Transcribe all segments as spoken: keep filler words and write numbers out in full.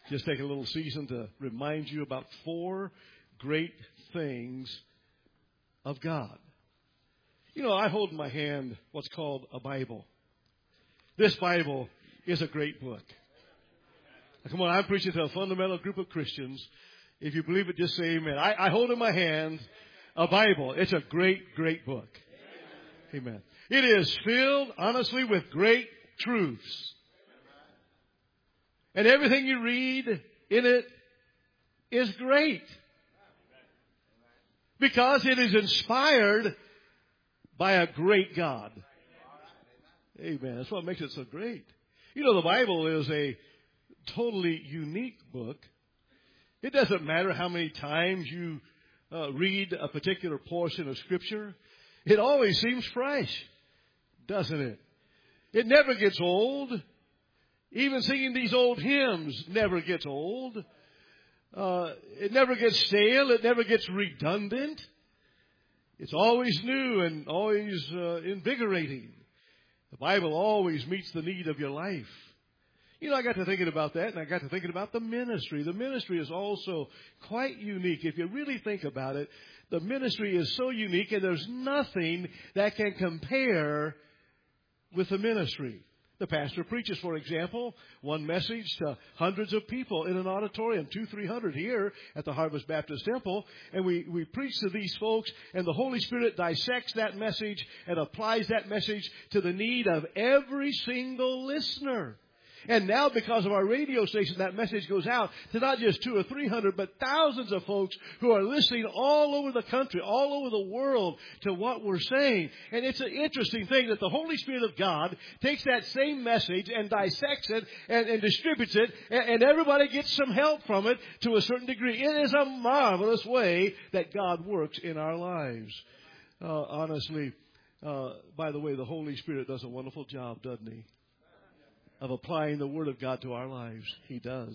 just take a little season to remind you about four great things of God. You know, I hold in my hand what's called a Bible. This Bible is a great book. Now, come on, I'm preaching to a fundamental group of Christians. If you believe it, just say amen. I, I hold in my hand a Bible. It's a great, great book. Amen. It is filled, honestly, with great truths. And everything you read in it is great. Because it is inspired by a great God. Amen. That's what makes it so great. You know, the Bible is a totally unique book. It doesn't matter how many times you uh, read a particular portion of Scripture. It always seems fresh, doesn't it? It never gets old. Even singing these old hymns never gets old. Uh, it never gets stale. It never gets redundant. It's always new and always uh, invigorating. The Bible always meets the need of your life. You know, I got to thinking about that, and I got to thinking about the ministry. The ministry is also quite unique. If you really think about it, the ministry is so unique, and there's nothing that can compare with the ministry. The pastor preaches, for example, one message to hundreds of people in an auditorium, two, three hundred here at the Harvest Baptist Temple. And we, we preach to these folks, and the Holy Spirit dissects that message and applies that message to the need of every single listener. And now, because of our radio station, that message goes out to not just two or three hundred, but thousands of folks who are listening all over the country, all over the world to what we're saying. And it's an interesting thing that the Holy Spirit of God takes that same message and dissects it and, and distributes it, and, and everybody gets some help from it to a certain degree. It is a marvelous way that God works in our lives. Uh, honestly, uh, by the way, the Holy Spirit does a wonderful job, doesn't He? Of applying the Word of God to our lives. He does.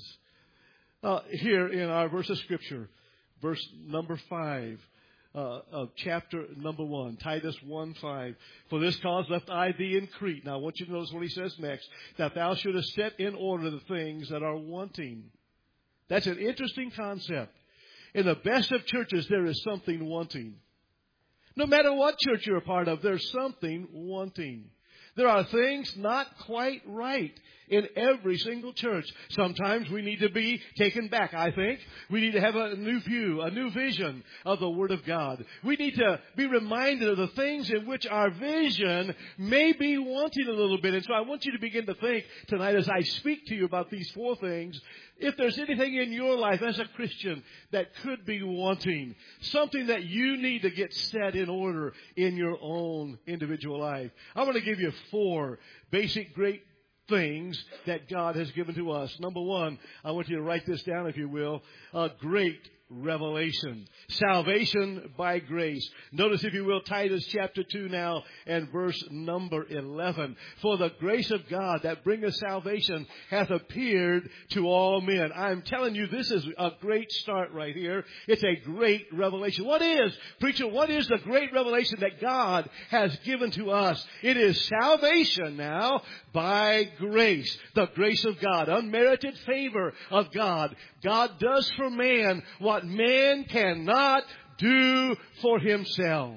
Uh, here in our verse of Scripture, verse number five uh, of chapter number one, Titus one five. For this cause left I thee in Crete. Now I want you to notice what he says next. That thou shouldest set in order the things that are wanting. That's an interesting concept. In the best of churches, there is something wanting. No matter what church you're a part of, there's something wanting. There are things not quite right in every single church. Sometimes we need to be taken back, I think. We need to have a new view, a new vision of the Word of God. We need to be reminded of the things in which our vision may be wanting a little bit. And so I want you to begin to think tonight as I speak to you about these four things. If there's anything in your life as a Christian that could be wanting, something that you need to get set in order in your own individual life. I'm going to give you four basic great things that God has given to us. Number one, I want you to write this down if you will. A great revelation. Salvation by grace. Notice, if you will, Titus chapter two now and verse number eleven. For the grace of God that bringeth salvation hath appeared to all men. I'm telling you, this is a great start right here. It's a great revelation. What is, preacher, what is the great revelation that God has given to us? It is salvation now by grace. The grace of God. Unmerited favor of God. God does for man what man cannot do for himself.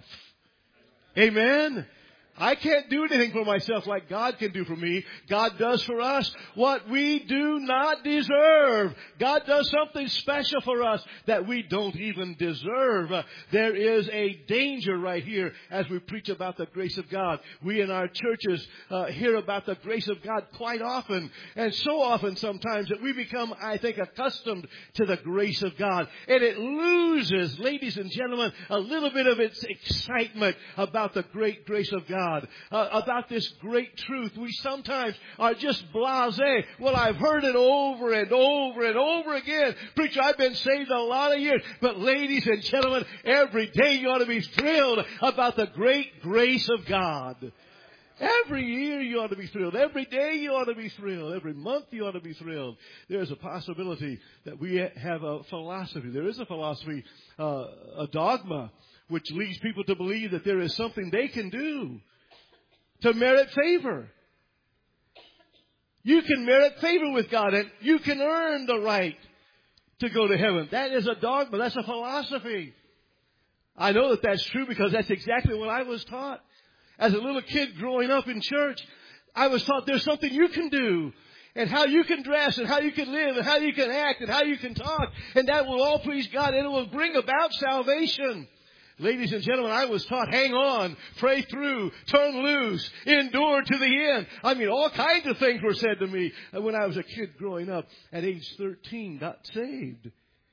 Amen. I can't do anything for myself like God can do for me. God does for us what we do not deserve. God does something special for us that we don't even deserve. Uh, there is a danger right here as we preach about the grace of God. We in our churches uh, hear about the grace of God quite often, and so often sometimes that we become, I think, accustomed to the grace of God. And it loses, ladies and gentlemen, a little bit of its excitement about the great grace of God. God, uh, about this great truth. We sometimes are just blasé. Well, I've heard it over and over and over again. Preacher, I've been saved a lot of years. But ladies and gentlemen, every day you ought to be thrilled about the great grace of God. Every year you ought to be thrilled. Every day you ought to be thrilled. Every month you ought to be thrilled. There's a possibility that we have a philosophy. There is a philosophy, uh, a dogma, which leads people to believe that there is something they can do to merit favor. You can merit favor with God, and you can earn the right to go to heaven. That is a dogma. That's a philosophy. I know that that's true because that's exactly what I was taught. As a little kid growing up in church, I was taught there's something you can do, and how you can dress, and how you can live, and how you can act, and how you can talk, and that will all please God, and it will bring about salvation. Ladies and gentlemen, I was taught, hang on, pray through, turn loose, endure to the end. I mean, all kinds of things were said to me when I was a kid growing up. At age thirteen, got saved.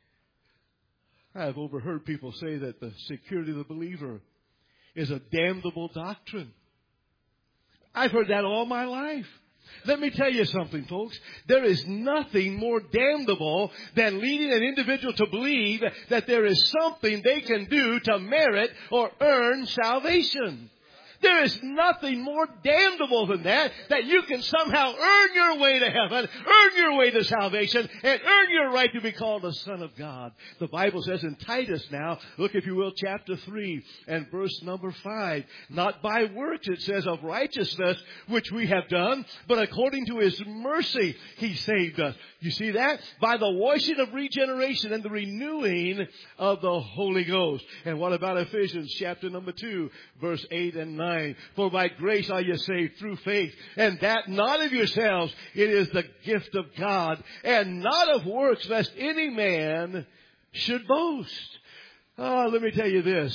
I have overheard people say that the security of the believer is a damnable doctrine. I've heard that all my life. Let me tell you something, folks. There is nothing more damnable than leading an individual to believe that there is something they can do to merit or earn salvation. There is nothing more damnable than that, that you can somehow earn your way to heaven, earn your way to salvation, and earn your right to be called a son of God. The Bible says in Titus now, look if you will, chapter three and verse number five, not by works, it says, of righteousness, which we have done, but according to His mercy, He saved us. You see that? By the washing of regeneration and the renewing of the Holy Ghost. And what about Ephesians chapter number two, verse eight and nine? For by grace are you saved through faith, and that not of yourselves, it is the gift of God, and not of works, lest any man should boast. Oh, let me tell you this.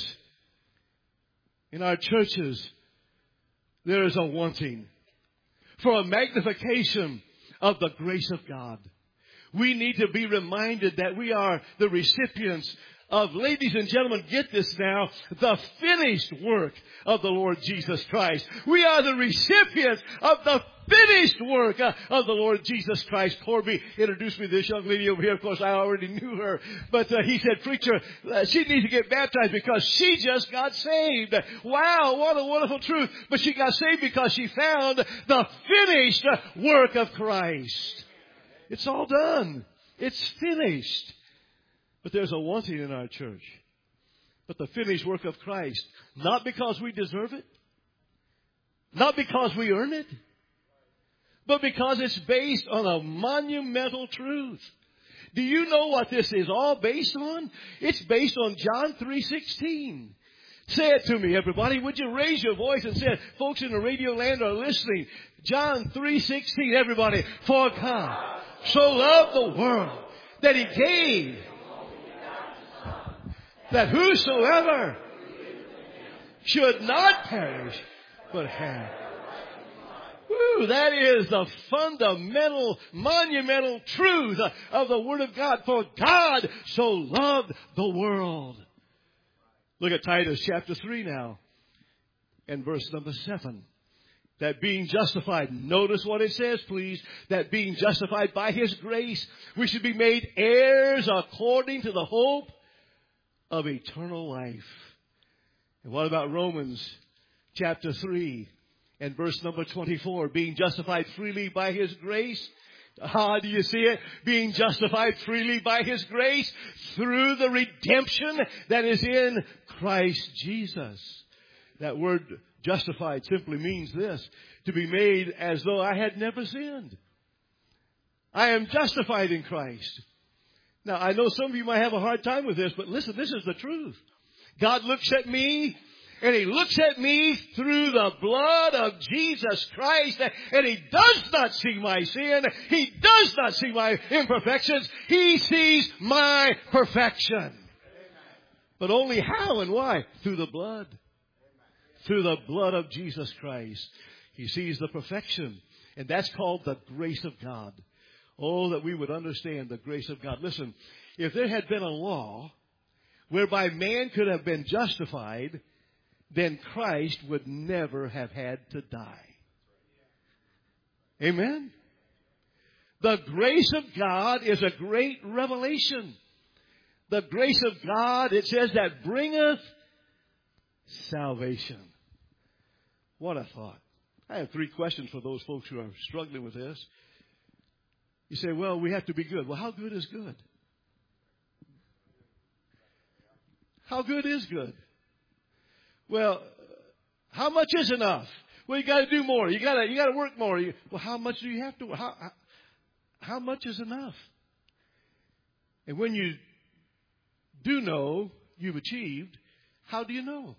In our churches, there is a wanting for a magnification of the grace of God. We need to be reminded that we are the recipients of, ladies and gentlemen, get this now, the finished work of the Lord Jesus Christ. We are the recipients of the finished work uh, of the Lord Jesus Christ. Corby introduced me to this young lady over here. Of course, I already knew her. But uh, he said, preacher, uh, she needs to get baptized because she just got saved. Wow, what a wonderful truth. But she got saved because she found the finished work of Christ. It's all done. It's finished. But there's a wanting in our church. But the finished work of Christ, not because we deserve it, not because we earn it, but because it's based on a monumental truth. Do you know what this is all based on? It's based on John three sixteen. Say it to me, everybody. Would you raise your voice and say it? Folks in the radio land are listening. John three sixteen, everybody. For God so loved the world that He gave, that whosoever should not perish, but have. Woo, that is the fundamental, monumental truth of the Word of God. For God so loved the world. Look at Titus chapter three now and verse number seven. That being justified, notice what it says, please. That being justified by His grace, we should be made heirs according to the hope of eternal life. And what about Romans chapter three and verse number twenty-four? Being justified freely by His grace. Ah, do you see it? Being justified freely by His grace through the redemption that is in Christ Jesus. That word justified simply means this: to be made as though I had never sinned. I am justified in Christ. Now, I know some of you might have a hard time with this, but listen, this is the truth. God looks at me, and He looks at me through the blood of Jesus Christ, and He does not see my sin. He does not see my imperfections. He sees my perfection. But only how and why? Through the blood. Through the blood of Jesus Christ. He sees the perfection, and that's called the grace of God. Oh, that we would understand the grace of God. Listen, if there had been a law whereby man could have been justified, then Christ would never have had to die. Amen? The grace of God is a great revelation. The grace of God, it says, that bringeth salvation. What a thought. I have three questions for those folks who are struggling with this. You say, well, we have to be good. Well, how good is good? How good is good? Well, how much is enough? Well, you got to do more. You got to you got to work more. You, well, how much do you have to? How how, how much is enough? And when you do know you've achieved, how do you know?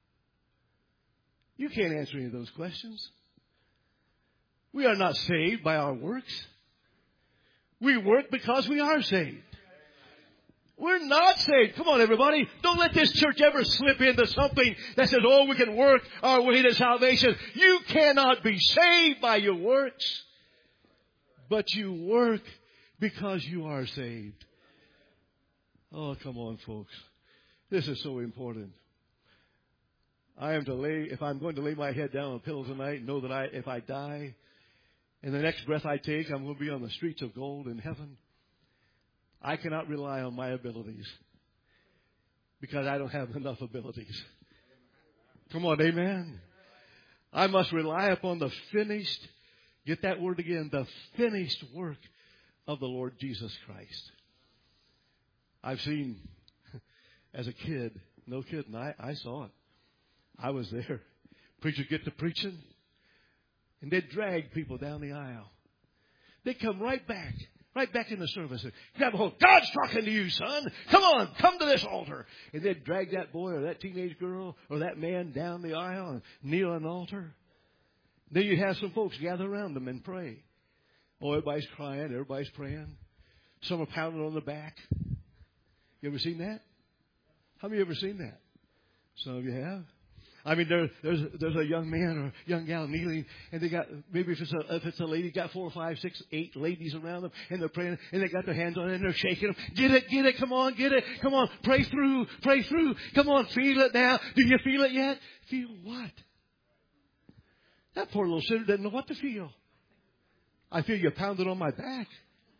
You can't answer any of those questions. We are not saved by our works. We work because we are saved. We're not saved. Come on, everybody. Don't let this church ever slip into something that says, oh, we can work our way to salvation. You cannot be saved by your works. But you work because you are saved. Oh, come on, folks. This is so important. I am to lay, if I'm going to lay my head down on a pillow tonight, know that I, if I die, and the next breath I take, I'm going to be on the streets of gold in heaven. I cannot rely on my abilities because I don't have enough abilities. Come on, amen. I must rely upon the finished, get that word again, the finished work of the Lord Jesus Christ. I've seen, as a kid, no kidding, I, I saw it. I was there. Preachers get to preaching, and they'd drag people down the aisle. They'd come right back, right back in the service. And grab a hold. God's talking to you, son. Come on, come to this altar. And they'd drag that boy or that teenage girl or that man down the aisle and kneel on an altar. Then you'd have some folks gather around them and pray. Oh, everybody's crying. Everybody's praying. Some are pounding on the back. You ever seen that? How many of you ever seen that? Some of you have. I mean, there, there's there's a young man or a young gal kneeling, and they got, maybe if it's a if it's a lady, got four, five, six, eight ladies around them, and they're praying, and they got their hands on it, and they're shaking them. Get it, get it, come on, get it, come on, pray through, pray through, come on, feel it now. Do you feel it yet? Feel what? That poor little sinner doesn't know what to feel. I feel you pounding on my back.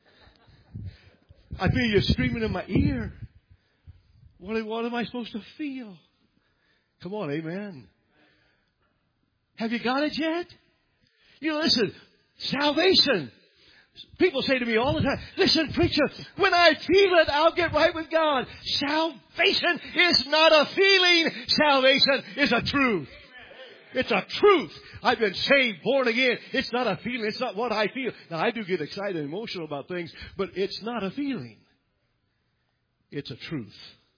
I feel you screaming in my ear. What, what am I supposed to feel? Come on, amen. Have you got it yet? You know, listen, salvation. People say to me all the time, listen, preacher, when I feel it, I'll get right with God. Salvation is not a feeling. Salvation is a truth. It's a truth. I've been saved, born again. It's not a feeling. It's not what I feel. Now, I do get excited and emotional about things, but it's not a feeling. It's a truth.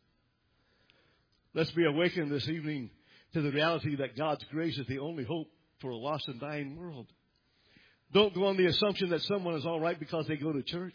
Let's be awakened this evening to the reality that God's grace is the only hope for a lost and dying world. Don't go on the assumption that someone is all right because they go to church.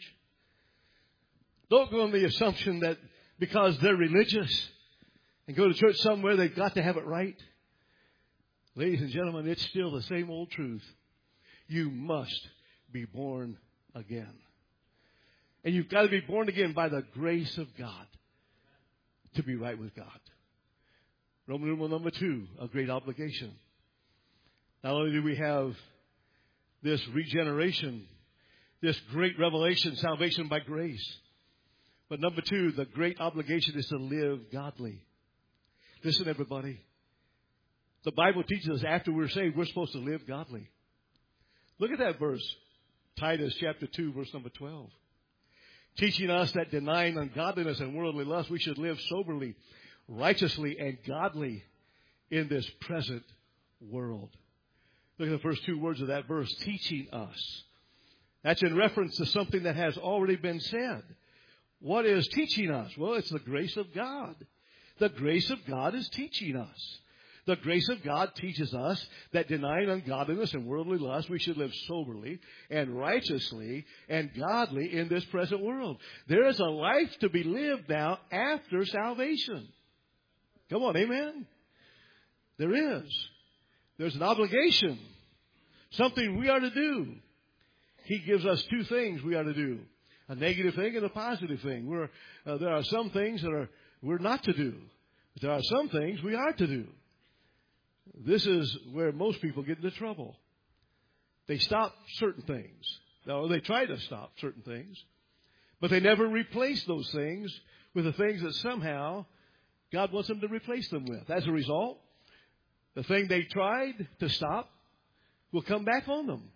Don't go on the assumption that because they're religious and go to church somewhere, they've got to have it right. Ladies and gentlemen, it's still the same old truth. You must be born again. And you've got to be born again by the grace of God to be right with God. Roman numeral number two, a great obligation. Not only do we have this regeneration, this great revelation, salvation by grace, but number two, the great obligation is to live godly. Listen, everybody. The Bible teaches us after we're saved, we're supposed to live godly. Look at that verse, Titus chapter two, verse number twelve. Teaching us that denying ungodliness and worldly lust, we should live soberly, righteously, and godly in this present world. Look at the first two words of that verse, teaching us. That's in reference to something that has already been said. What is teaching us? Well, it's the grace of God. The grace of God is teaching us. The grace of God teaches us that denying ungodliness and worldly lust, we should live soberly and righteously and godly in this present world. There is a life to be lived now after salvation. Come on, amen? There is. There's an obligation. Something we are to do. He gives us two things we are to do. A negative thing and a positive thing. We're, uh, there are some things that are we're not to do. But there are some things we are to do. This is where most people get into trouble. They stop certain things. No, they try to stop certain things. But they never replace those things with the things that somehow God wants them to replace them with. As a result, the thing they tried to stop will come back on them.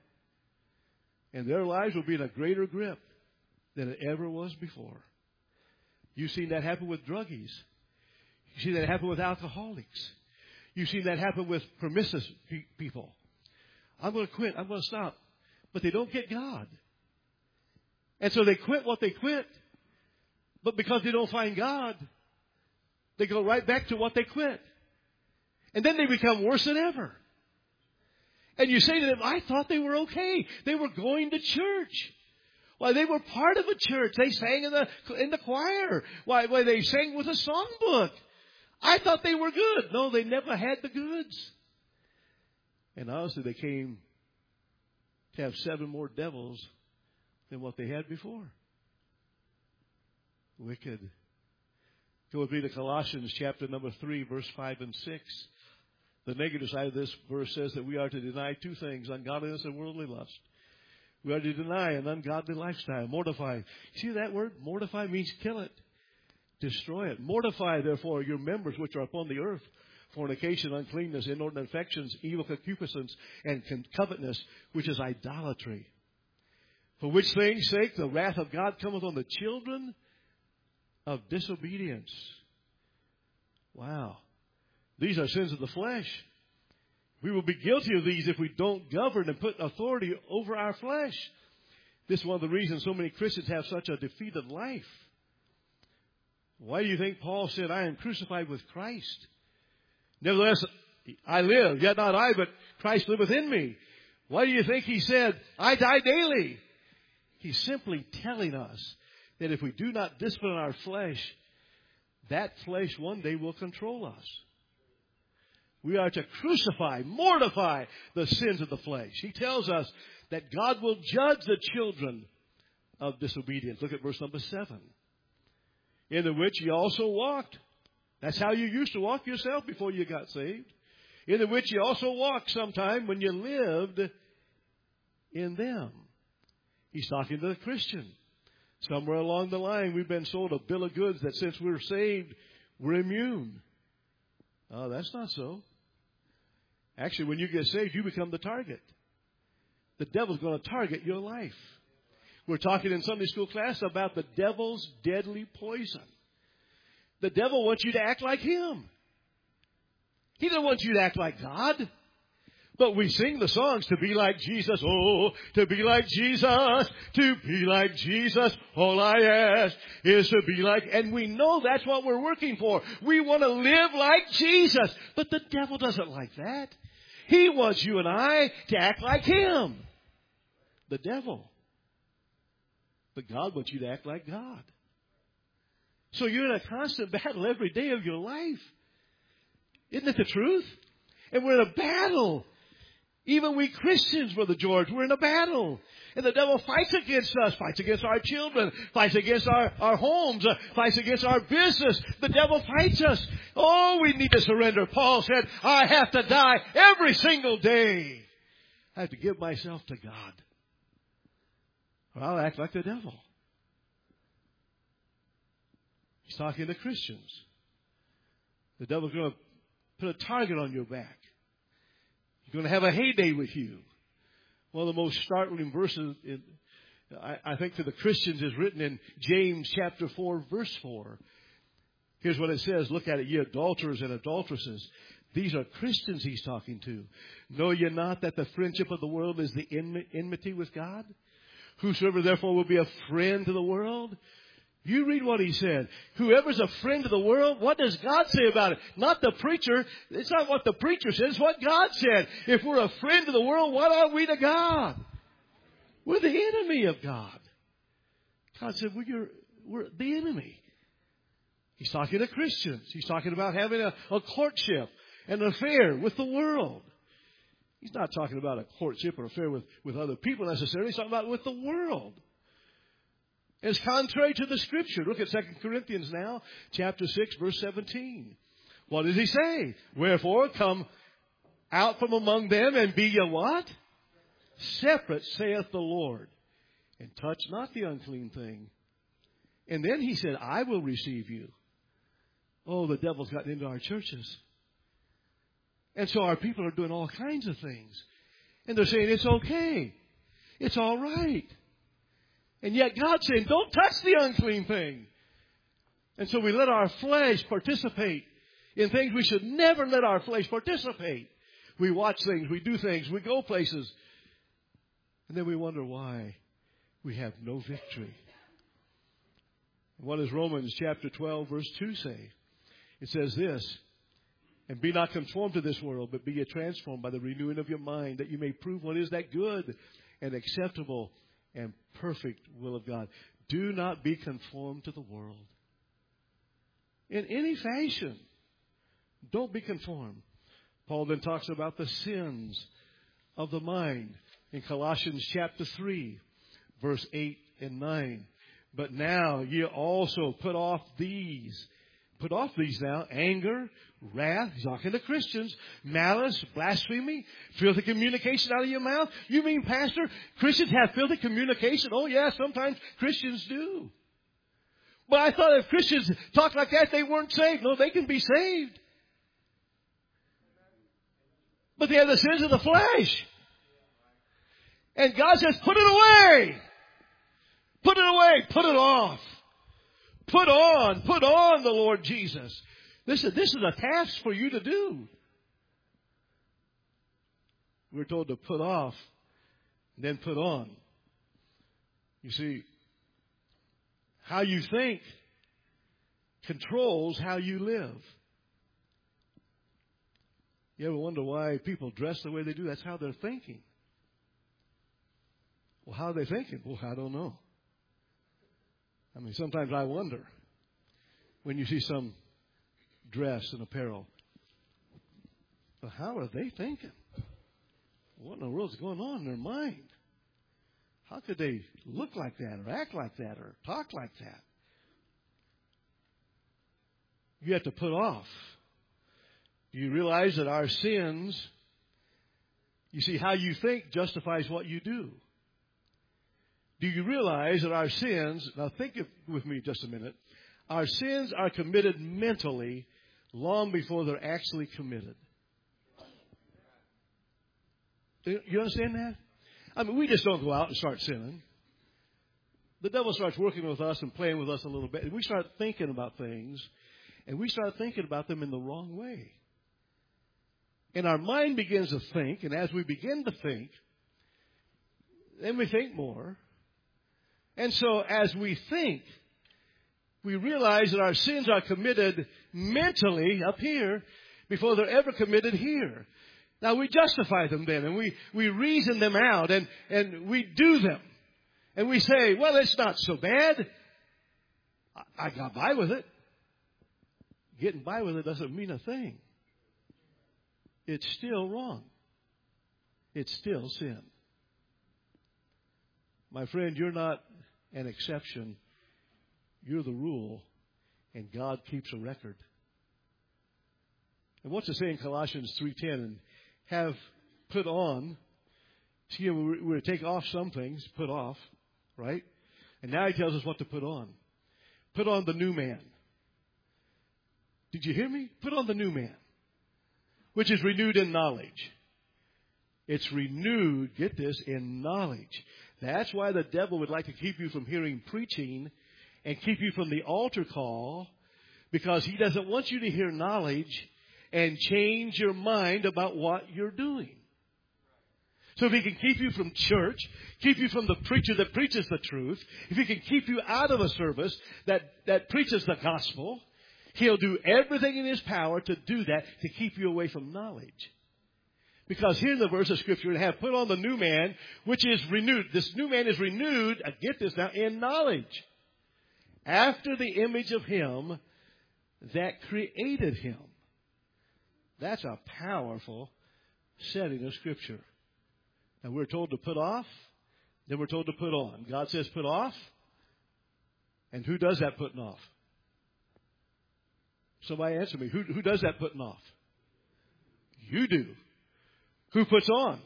And their lives will be in a greater grip than it ever was before. You've seen that happen with druggies. You've seen that happen with alcoholics. You've seen that happen with promiscuous pe- people. I'm going to quit. I'm going to stop. But they don't get God. And so they quit what they quit. But because they don't find God, they go right back to what they quit. And then they become worse than ever. And you say to them, I thought they were okay. They were going to church. Why, they were part of a church. They sang in the in the choir. Why, why they sang with a songbook. I thought they were good. No, they never had the goods. And honestly, they came to have seven more devils than what they had before. Wicked. Go with me to Colossians chapter number three, verse five and six. The negative side of this verse says that we are to deny two things, ungodliness and worldly lust. We are to deny an ungodly lifestyle, mortify. See that word? Mortify means kill it, destroy it. Mortify, therefore, your members which are upon the earth, fornication, uncleanness, inordinate affections, evil concupiscence, and covetousness, which is idolatry. For which things' sake the wrath of God cometh on the children of disobedience. Wow. These are sins of the flesh. We will be guilty of these if we don't govern and put authority over our flesh. This is one of the reasons so many Christians have such a defeated life. Why do you think Paul said, I am crucified with Christ? Nevertheless, I live, yet not I, but Christ liveth in me. Why do you think he said, I die daily? He's simply telling us that if we do not discipline our flesh, that flesh one day will control us. We are to crucify, mortify the sins of the flesh. He tells us that God will judge the children of disobedience. Look at verse number seven. In the which ye also walked. That's how you used to walk yourself before you got saved. In the which ye also walked sometime when you lived in them. He's talking to the Christian. Somewhere along the line, we've been sold a bill of goods that since we're saved, we're immune. Oh, that's not so. Actually, when you get saved, you become the target. The devil's going to target your life. We're talking in Sunday school class about the devil's deadly poison. The devil wants you to act like him. He doesn't want you to act like God. But we sing the songs to be like Jesus. Oh, to be like Jesus. To be like Jesus. All I ask is to be like... And we know that's what we're working for. We want to live like Jesus. But the devil doesn't like that. He wants you and I to act like him. The devil. But God wants you to act like God. So you're in a constant battle every day of your life. Isn't it the truth? And we're in a battle. Even we Christians, Brother George, we're in a battle. And the devil fights against us, fights against our children, fights against our, our homes, uh, fights against our business. The devil fights us. Oh, we need to surrender. Paul said, I have to die every single day. I have to give myself to God. Or I'll act like the devil. He's talking to Christians. The devil's going to put a target on your back. He's going to have a heyday with you. One of the most startling verses, in, I, I think, to the Christians is written in James chapter four, verse four. Here's what it says. Look at it, ye adulterers and adulteresses. These are Christians he's talking to. Know ye not that the friendship of the world is the enmity with God? Whosoever therefore will be a friend to the world... You read what he said. Whoever's a friend of the world, what does God say about it? Not the preacher. It's not what the preacher says. It's what God said. If we're a friend of the world, what are we to God? We're the enemy of God. God said, well, you're, we're the enemy. He's talking to Christians. He's talking about having a, a courtship, an affair with the world. He's not talking about a courtship or affair with, with other people necessarily. He's talking about with the world. It's contrary to the Scripture. Look at Second Corinthians now, chapter six, verse seventeen. What does he say? Wherefore, come out from among them and be ye what? Separate, saith the Lord. And touch not the unclean thing. And then he said, I will receive you. Oh, the devil's gotten into our churches. And so our people are doing all kinds of things. And they're saying, it's okay. It's all right. And yet God's saying, don't touch the unclean thing. And so we let our flesh participate in things we should never let our flesh participate. We watch things. We do things. We go places. And then we wonder why we have no victory. What does Romans chapter twelve, verse two say? It says this, and be not conformed to this world, but be ye transformed by the renewing of your mind, that you may prove what is that good and acceptable and perfect will of God. Do not be conformed to the world. In any fashion, don't be conformed. Paul then talks about the sins of the mind in Colossians chapter three, verse eight and nine. But now ye also put off these. Put off these now. Anger, wrath, he's talking to Christians, malice, blasphemy, filthy communication out of your mouth. You mean, Pastor, Christians have filthy communication? Oh, yeah, sometimes Christians do. But I thought if Christians talk like that, they weren't saved. No, they can be saved. But they have the sins of the flesh. And God says, put it away. Put it away. Put it off. Put on. Put on the Lord Jesus. This is, this is a task for you to do. We're told to put off and then put on. You see, how you think controls how you live. You ever wonder why people dress the way they do? That's how they're thinking. Well, how are they thinking? Well, I don't know. I mean, sometimes I wonder when you see some dress and apparel. Well, how are they thinking? What in the world's going on in their mind? How could they look like that or act like that or talk like that? You have to put off. Do you realize that our sins, you see, how you think justifies what you do? Do you realize that our sins, now think with me just a minute, our sins are committed mentally long before they're actually committed. You understand that? I mean, we just don't go out and start sinning. The devil starts working with us and playing with us a little bit, and we start thinking about things, and we start thinking about them in the wrong way. And our mind begins to think, and as we begin to think, then we think more. And so as we think, we realize that our sins are committed mentally up here before they're ever committed here. Now we justify them then, and we, we reason them out, and, and we do them. And we say, well, it's not so bad. I, I got by with it. Getting by with it doesn't mean a thing. It's still wrong. It's still sin. My friend, you're not an exception. You're the rule, and God keeps a record. And what's it say in Colossians three ten? And have put on. See, we're, we're to take off some things, put off, right? And now he tells us what to put on. Put on the new man. Did you hear me? Put on the new man, which is renewed in knowledge. It's renewed, get this, in knowledge. That's why the devil would like to keep you from hearing preaching and keep you from the altar call, because he doesn't want you to hear knowledge and change your mind about what you're doing. So if he can keep you from church, keep you from the preacher that preaches the truth, if he can keep you out of a service that, that preaches the gospel, he'll do everything in his power to do that, to keep you away from knowledge. Because here in the verse of Scripture, it have put on the new man, which is renewed. This new man is renewed, get this now, in knowledge. After the image of him that created him. That's a powerful setting of Scripture. And we're told to put off, then we're told to put on. God says put off. And who does that putting off? Somebody answer me. Who, who does that putting off? You do. Who puts on?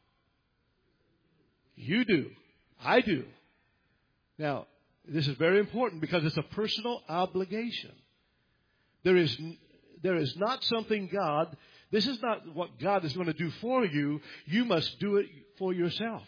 You do. I do. Now, this is very important because it's a personal obligation. There is, there is not something God, this is not what God is going to do for you. You must do it for yourself.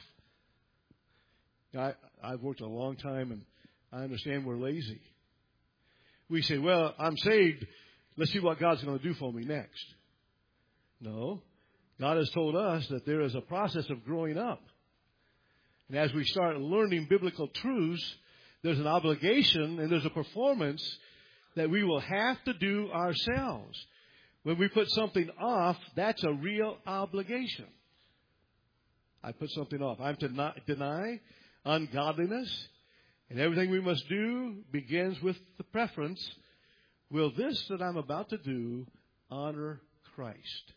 I, I've worked a long time, and I understand we're lazy. We say, well, I'm saved. Let's see what God's going to do for me next. No. God has told us that there is a process of growing up. And as we start learning biblical truths, there's an obligation and there's a performance that we will have to do ourselves. When we put something off, that's a real obligation. I put something off. I'm to not deny ungodliness, and everything we must do begins with the preference. Will this that I'm about to do honor Christ?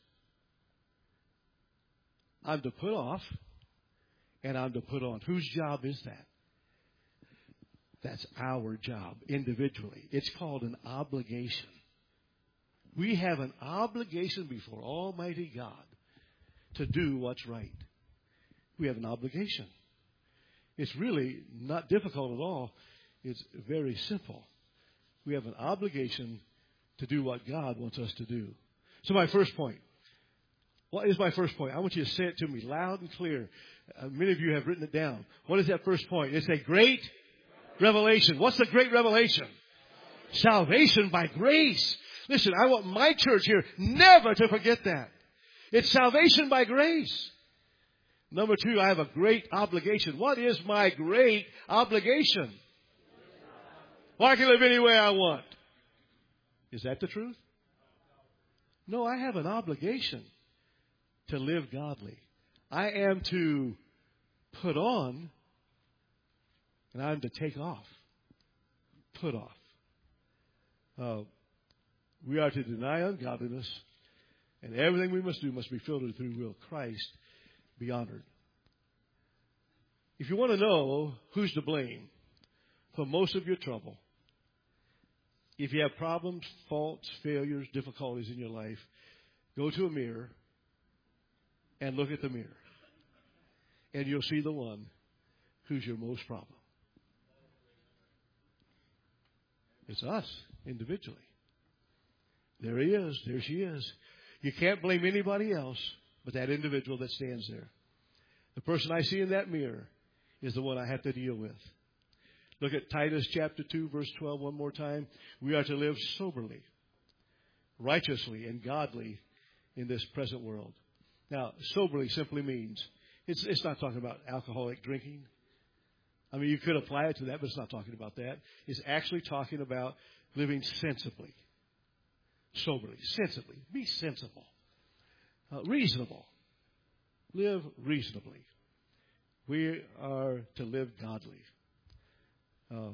I'm to put off, and I'm to put on. Whose job is that? That's our job individually. It's called an obligation. We have an obligation before Almighty God to do what's right. We have an obligation. It's really not difficult at all. It's very simple. We have an obligation to do what God wants us to do. So my first point. What is my first point? I want you to say it to me loud and clear. Uh, many of you have written it down. What is that first point? It's a great revelation. What's the great revelation? Salvation by grace. Listen, I want my church here never to forget that. It's salvation by grace. Number two, I have a great obligation. What is my great obligation? Well, I can live any way I want. Is that the truth? No, I have an obligation to live godly. I am to put on, and I'm to take off. Put off. Uh, we are to deny ungodliness, and everything we must do must be filtered through will Christ be honored. If you want to know who's to blame for most of your trouble, if you have problems, faults, failures, difficulties in your life, go to a mirror and look at the mirror. And you'll see the one who's your most problem. It's us, individually. There he is. There she is. You can't blame anybody else but that individual that stands there. The person I see in that mirror is the one I have to deal with. Look at Titus chapter two, verse twelve one more time. We are to live soberly, righteously, and godly in this present world. Now, soberly simply means, it's, it's not talking about alcoholic drinking. I mean, you could apply it to that, but it's not talking about that. It's actually talking about living sensibly, soberly, sensibly. Be sensible, uh, reasonable. Live reasonably. We are to live godly. Uh,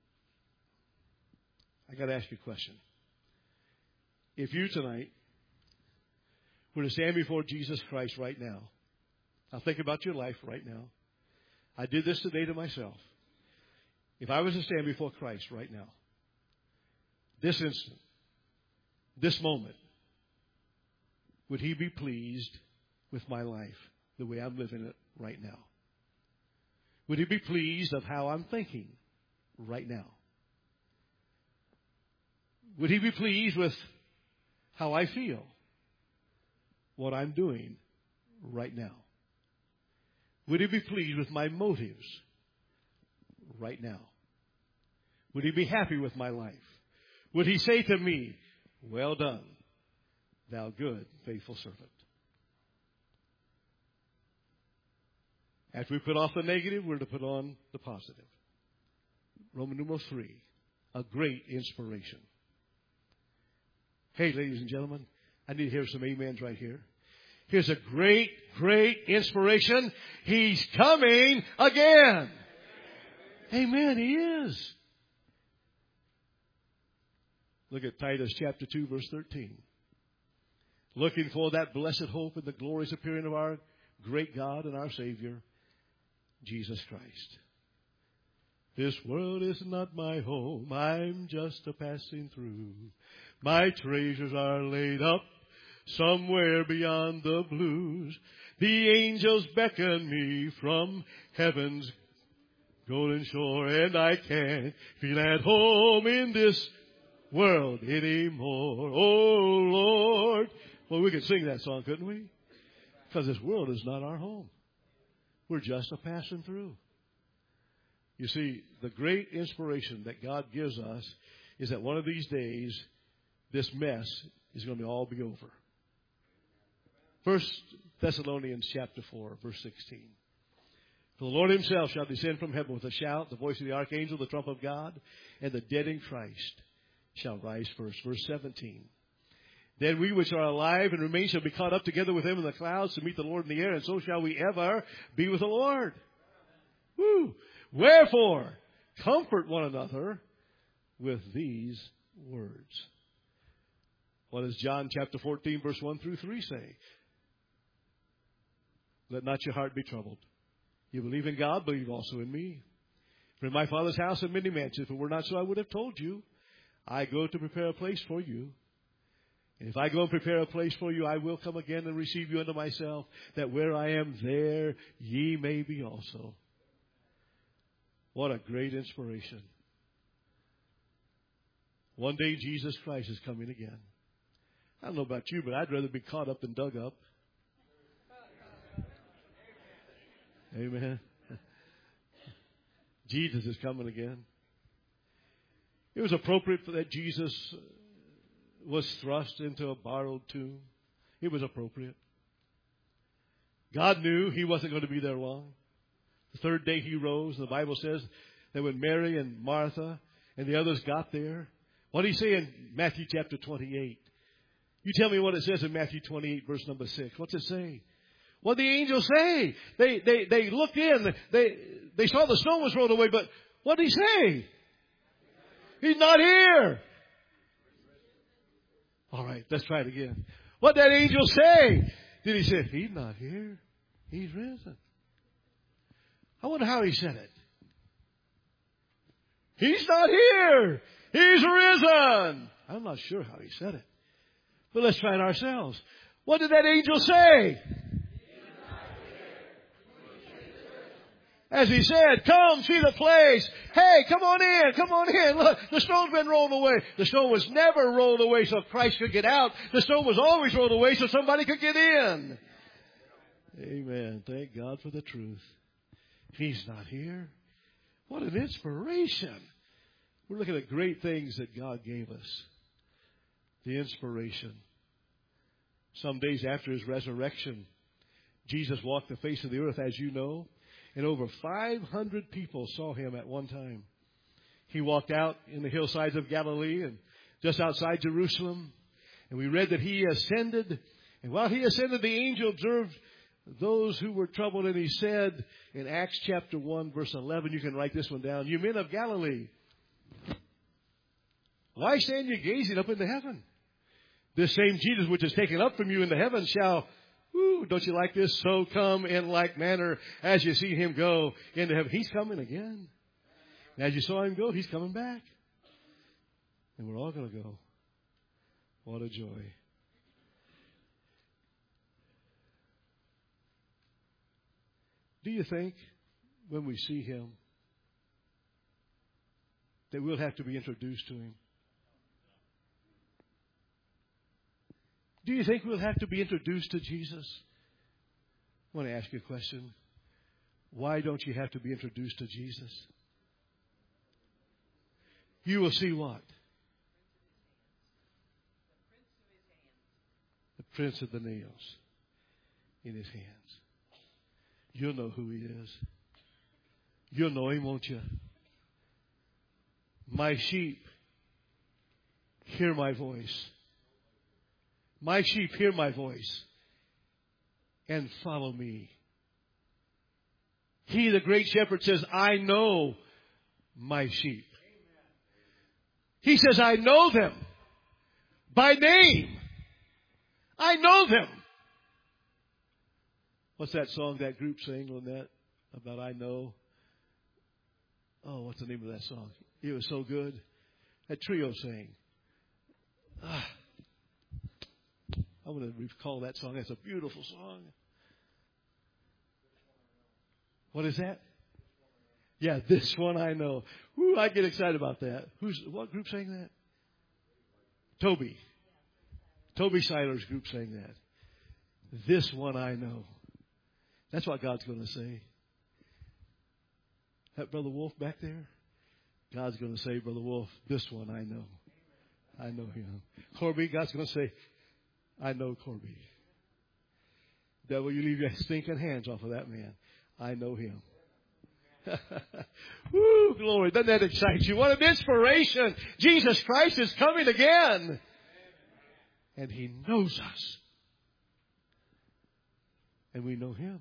I got to ask you a question. If you tonight were to stand before Jesus Christ right now, now think about your life right now. I did this today to myself. If I was to stand before Christ right now, this instant, this moment, would He be pleased with my life the way I'm living it right now? Would He be pleased of how I'm thinking right now? Would He be pleased with how I feel, what I'm doing right now? Would He be pleased with my motives right now? Would He be happy with my life? Would He say to me, well done, thou good, faithful servant? After we put off the negative, we're to put on the positive. Roman numeral three, a great inspiration. Hey, ladies and gentlemen, I need to hear some amens right here. Here's a great, great inspiration. He's coming again. Amen, He is. Look at Titus chapter two, verse thirteen. Looking for that blessed hope and the glorious appearing of our great God and our Savior, Jesus Christ. This world is not my home. I'm just a passing through. My treasures are laid up somewhere beyond the blues. The angels beckon me from heaven's golden shore, and I can't feel at home in this world anymore. Oh, Lord. Well, we could sing that song, couldn't we? Because this world is not our home. We're just a passing through. You see, the great inspiration that God gives us is that one of these days, this mess is going to all be over. First Thessalonians chapter four, verse sixteen. For the Lord himself shall descend from heaven with a shout, the voice of the archangel, the trump of God, and the dead in Christ shall rise first. Verse seventeen. Then we which are alive and remain shall be caught up together with him in the clouds to meet the Lord in the air, and so shall we ever be with the Lord. Woo! Wherefore, comfort one another with these words. What does John chapter fourteen, verse one through three say? Let not your heart be troubled. You believe in God, believe also in me. For in my Father's house are many mansions. If it were not so, I would have told you. I go to prepare a place for you. And if I go and prepare a place for you, I will come again and receive you unto myself, that where I am, there ye may be also. What a great inspiration. One day Jesus Christ is coming again. I don't know about you, but I'd rather be caught up than dug up. Amen. Jesus is coming again. It was appropriate for that Jesus was thrust into a borrowed tomb. It was appropriate. God knew he wasn't going to be there long. The third day he rose, and the Bible says that when Mary and Martha and the others got there, what did he say in Matthew chapter twenty-eight? You tell me what it says in Matthew twenty-eight, verse number six. What's it say? What did the angels say? They, they, they looked in. They, they saw the stone was rolled away, but what did he say? He's not here. All right, let's try it again. What did that angel say? Did he say, he's not here? He's risen. I wonder how he said it. He's not here. He's risen. I'm not sure how he said it. But let's try it ourselves. What did that angel say? As he said, come see the place. Hey, come on in, come on in. Look, the stone's been rolled away. The stone was never rolled away so Christ could get out. The stone was always rolled away so somebody could get in. Amen. Thank God for the truth. He's not here. What an inspiration. We're looking at great things that God gave us. The inspiration. Some days after his resurrection, Jesus walked the face of the earth, as you know. And over five hundred people saw him at one time. He walked out in the hillsides of Galilee and just outside Jerusalem. And we read that he ascended. And while he ascended, the angel observed those who were troubled. And he said in Acts chapter one, verse eleven, you can write this one down. You men of Galilee, why stand you gazing up into heaven? This same Jesus which is taken up from you into heaven shall... Ooh, don't you like this? So come in like manner as you see him go into heaven. He's coming again. And as you saw him go, he's coming back. And we're all going to go. What a joy. Do you think when we see him that we'll have to be introduced to him? Do you think we'll have to be introduced to Jesus? I want to ask you a question. Why don't you have to be introduced to Jesus? You will see what? The prints of the nails in his hands. You'll know who he is. You'll know him, won't you? My sheep hear my voice. My sheep hear my voice and follow me. He, the great shepherd, says, I know my sheep. He says, I know them by name. I know them. What's that song that group sang, Lynette, about I know? Oh, what's the name of that song? It was so good. That trio sang. Ah. I want to recall that song. That's a beautiful song. What is that? Yeah, this one I know. Ooh, I get excited about that. Who's what group sang that? Toby. Toby Siler's group sang that. This one I know. That's what God's going to say. That Brother Wolf back there? God's going to say, Brother Wolf, this one I know. I know him. Corby, God's going to say, I know Corby. Devil, you leave your stinking hands off of that man. I know him. Woo, glory. Doesn't that excite you? What an inspiration. Jesus Christ is coming again. And He knows us. And we know Him.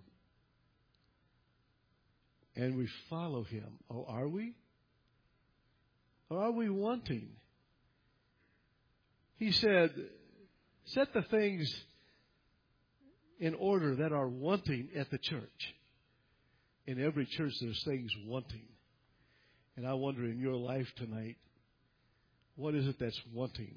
And we follow Him. Oh, are we? Or are we wanting? He said, set the things in order that are wanting at the church. In every church, there's things wanting. And I wonder in your life tonight, what is it that's wanting?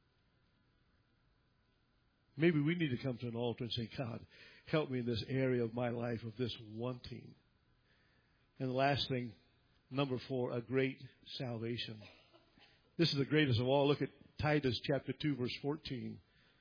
Maybe we need to come to an altar and say, God, help me in this area of my life of this wanting. And the last thing, number four, a great salvation. This is the greatest of all. Look at Titus chapter two, verse fourteen.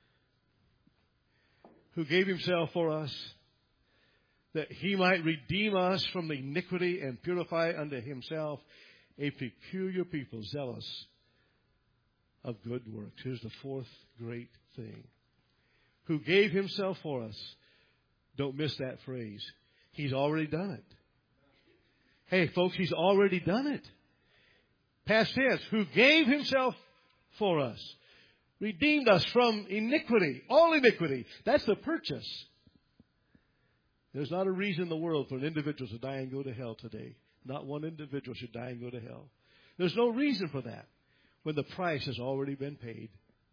Who gave Himself for us, that He might redeem us from the iniquity and purify unto Himself a peculiar people, zealous of good works. Here's the fourth great thing. Who gave Himself for us. Don't miss that phrase. He's already done it. Hey, folks, He's already done it. Past tense. Who gave Himself for us. Redeemed us from iniquity. All iniquity. That's the purchase. There's not a reason in the world for an individual to die and go to hell today. Not one individual should die and go to hell. There's no reason for that when the price has already been paid.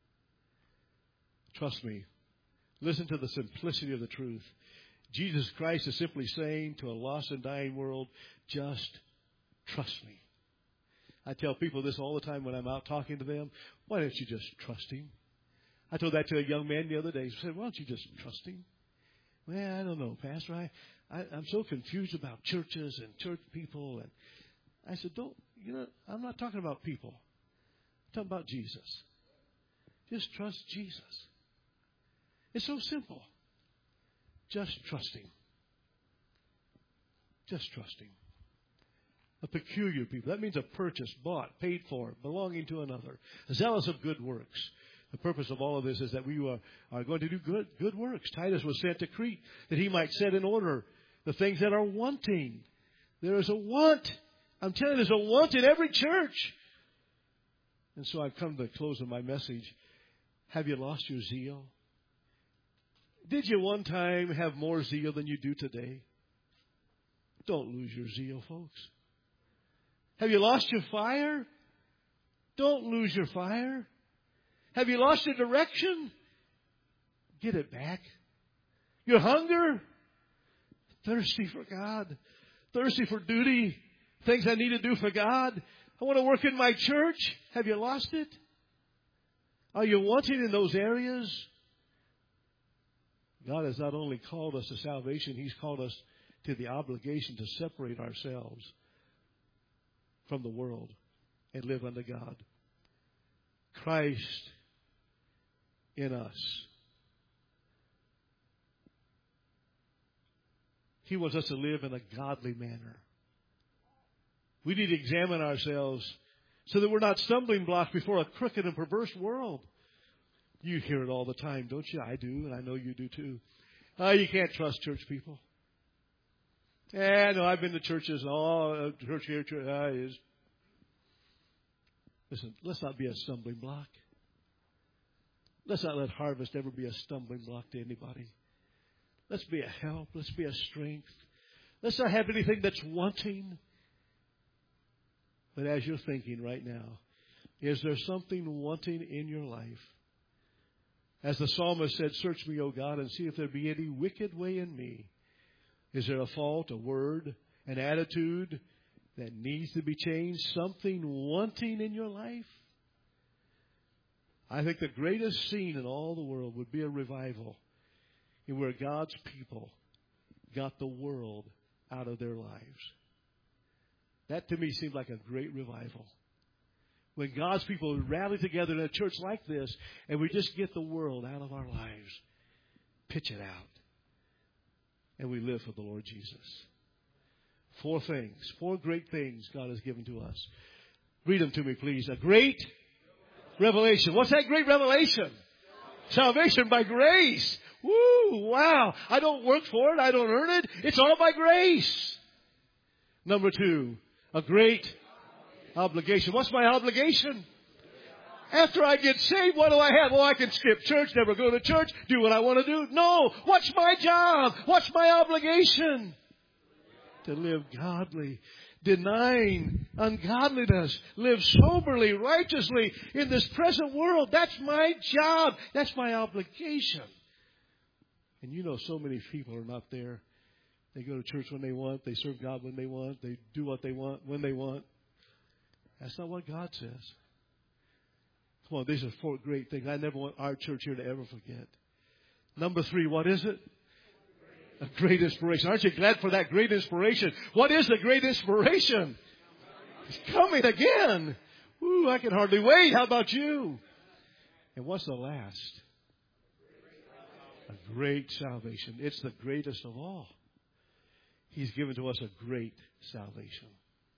Trust me. Listen to the simplicity of the truth. Jesus Christ is simply saying to a lost and dying world, just trust me. I tell people this all the time when I'm out talking to them. Why don't you just trust Him? I told that to a young man the other day. He said, why don't you just trust Him? Well, I don't know, Pastor. I, I, I'm so confused about churches and church people. And I said, don't, you know, I'm not talking about people. I'm talking about Jesus. Just trust Jesus. It's so simple. Just trust Him. Just trust Him. A peculiar people. That means a purchase, bought, paid for, belonging to another. Zealous of good works. The purpose of all of this is that we are, are going to do good, good works. Titus was sent to Crete that he might set in order the things that are wanting. There is a want. I'm telling you, there's a want in every church. And so I've come to the close of my message. Have you lost your zeal? Did you one time have more zeal than you do today? Don't lose your zeal, folks. Have you lost your fire? Don't lose your fire. Have you lost your direction? Get it back. Your hunger? Thirsty for God. Thirsty for duty. Things I need to do for God. I want to work in my church. Have you lost it? Are you wanting in those areas? God has not only called us to salvation, He's called us to the obligation to separate ourselves from the world and live unto God. Christ in us. He wants us to live in a godly manner. We need to examine ourselves so that we're not stumbling blocks before a crooked and perverse world. You hear it all the time, don't you? I do, and I know you do too. Oh, you can't trust church people. Yeah, no, I've been to churches and all, uh, church here, church uh, is. Listen, let's not be a stumbling block. Let's not let Harvest ever be a stumbling block to anybody. Let's be a help. Let's be a strength. Let's not have anything that's wanting. But as you're thinking right now, is there something wanting in your life? As the psalmist said, search me, O God, and see if there be any wicked way in me. Is there a fault, a word, an attitude that needs to be changed? Something wanting in your life? I think the greatest scene in all the world would be a revival in where God's people got the world out of their lives. That to me seemed like a great revival. When God's people rally together in a church like this and we just get the world out of our lives, pitch it out, and we live for the Lord Jesus. Four things, four great things God has given to us. Read them to me, please. A great revelation. What's that great revelation? Salvation by grace. Woo! Wow! I don't work for it. I don't earn it. It's all by grace. Number two, a great obligation. What's my obligation? After I get saved, what do I have? Well, I can skip church, never go to church, do what I want to do. No! What's my job? What's my obligation? To live godly, denying ungodliness, live soberly, righteously in this present world. That's my job. That's my obligation. And you know so many people are not there. They go to church when they want. They serve God when they want. They do what they want when they want. That's not what God says. Come on, these are four great things I never want our church here to ever forget. Number three, what is it? A great inspiration. Aren't you glad for that great inspiration? What is the great inspiration? It's coming again. Ooh, I can hardly wait. How about you? And what's the last? A great salvation. It's the greatest of all. He's given to us a great salvation.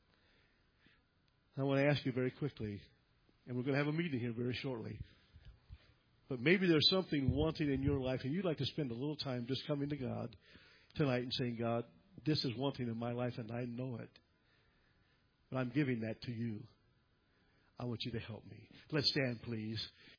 I want to ask you very quickly, and we're going to have a meeting here very shortly. But maybe there's something wanting in your life, and you'd like to spend a little time just coming to God tonight and saying, God, this is wanting in my life, and I know it. But I'm giving that to you. I want you to help me. Let's stand, please.